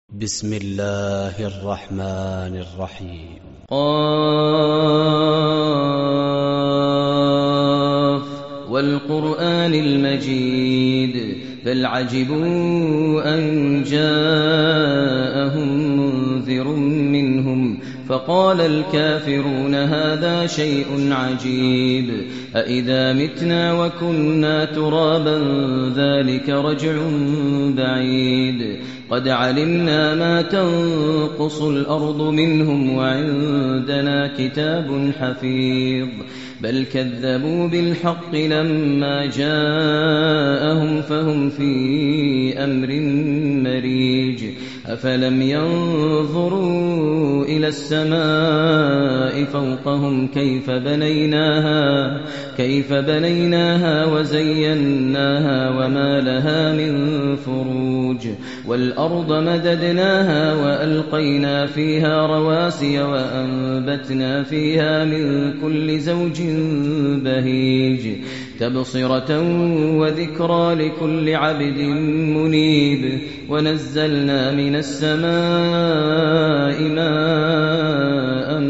بسم الله الرحمن الرحيم. قاف والقرآن المجيد بل عجبوا أن جاءهم منذر منهم فقال الكافرون هذا شيء عجيب أإذا متنا وكنا ترابا ذلك رجع بعيد قد علمنا ما تنقص الأرض منهم وعندنا كتاب حفيظ بل كذبوا بالحق لما جاءهم فهم في أمر مريج أفلم ينظروا إلى السماء فوقهم كيف بنيناها وزيناها وما لها من فروج والأرض مددناها وألقينا فيها رواسي وأنبتنا فيها من كل زوج بهيج تبصرة وذكرى لكل عبد منيب ونزلنا من السماء ماء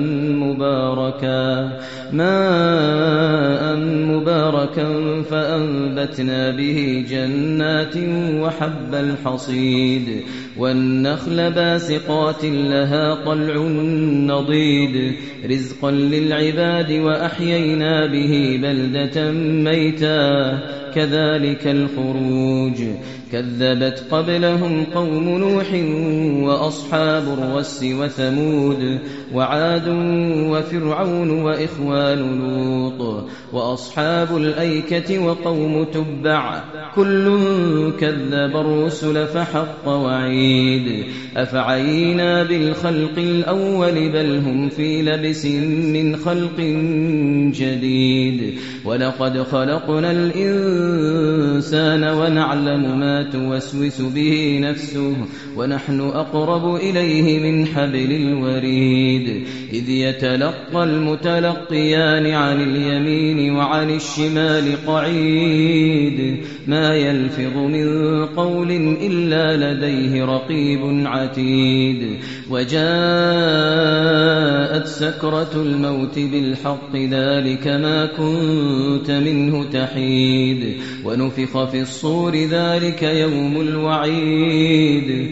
مباركا فأنبتنا به جنات وحب الحصيد والنخل باسقات لها طلع نضيد رزقا للعباد وأحيينا به بلدة ميتا كذلك الخروج كذبت قبلهم قوم نوح وأصحاب الرس وثمود وعاد وفرعون وإخوان لوط وأصحاب الأيكة وقوم تبع كل كذب الرسل فحق وعيد أفعينا بالخلق الأول بل هم في لبس من خلق جديد ولقد خلقنا الإنسان ونعلم ما توسوس به نفسه ونحن أقرب إليه من حبل الوريد إذ يتلقى المتلقيان عن اليمين وعن الشمال قعيد ما يلفظ من قول إلا لديه رقيب عتيد وجاءت سكرة الموت بالحق ذلك ما كنت منه تحيد ونفخ في الصور ذلك يوم الوعيد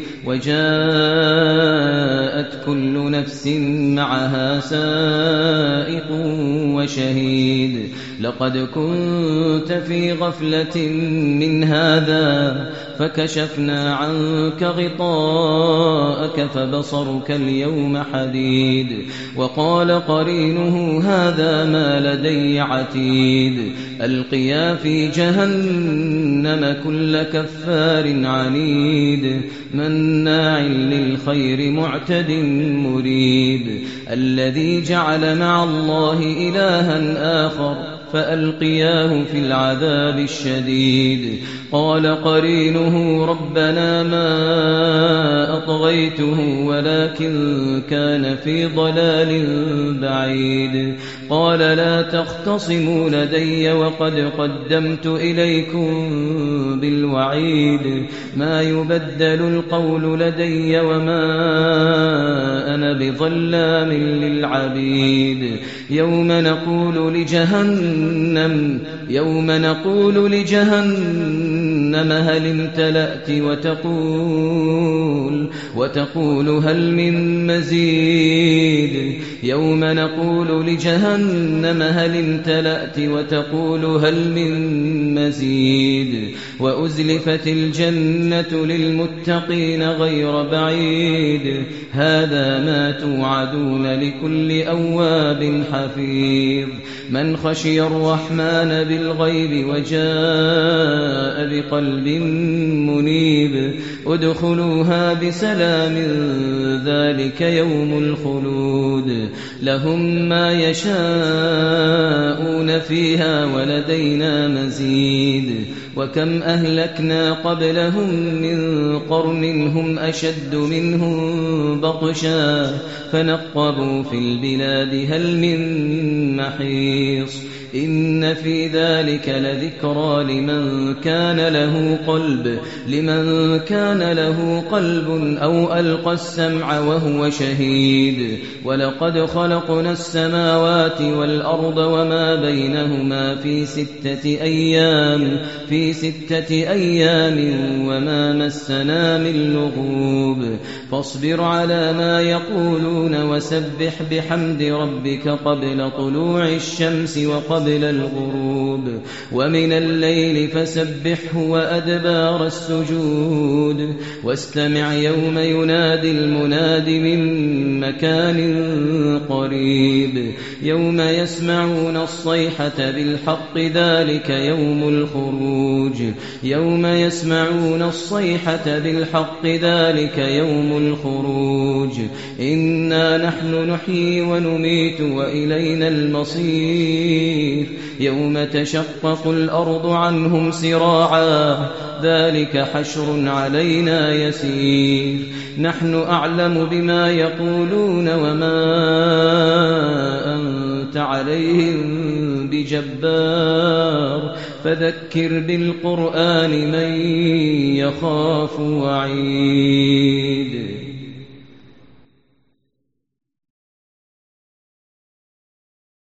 وجاءت كل نفس معها سائق وشهيد لقد كنت في غفلة من هذا فكشفنا عنك غطاءك فبصرك اليوم حديد وقال قرينه هذا ما لدي عتيد ألقيا في جهنم كل كفار عنيد مناع للخير معتد مريب الذي جعل مع الله إلها آخر فألقياه في العذاب الشديد قال قرينه ربنا ما أطغيته ولكن كان في ضلال بعيد قال لا تختصموا لدي وقد قدمت إليكم بالوعيد ما يبدل القول لدي وما أنا بظلام للعبيد يوم نقول لجهنم هل امتلأت وتقول هل من مزيد يوم نقول لجهنم هل امتلأت وتقول هل من مزيد وأزلفت الجنة للمتقين غير بعيد هذا ما توعدون لكل أواب حفيظ من خشي الرحمن بالغيب وجاء بقلب منيب ادخلوها بسلام ذلك يوم الخلود لهم ما يشاءون فيها ولدينا مزيد وكم أهلكنا قبلهم من قرن هم أشد منهم بطشا فنقبوا في البلاد هل من محيص إن في ذلك لذكرى لمن كان له قلب أو ألقى السمع وهو شهيد ولقد خلقنا السماوات والأرض وما بينهما في 6 أيام وما مسنا من لغوب فاصبر على ما يقولون وسبح بحمد ربك قبل طلوع الشمس وقبل الغروب ومن الليل فسبحه وأدبار السجود واستمع يوم ينادي المناد من مكان قريب يوم يسمعون الصيحة بالحق ذلك يوم الخروج إنا نحن نحيي ونميت وإلينا المصير يوم تشقق الأرض عنهم سراعا ذلك حشر علينا يسير نحن أعلم بما يقولون وما أنت عليهم بجبار فذكر بالقرآن من يخاف وعيد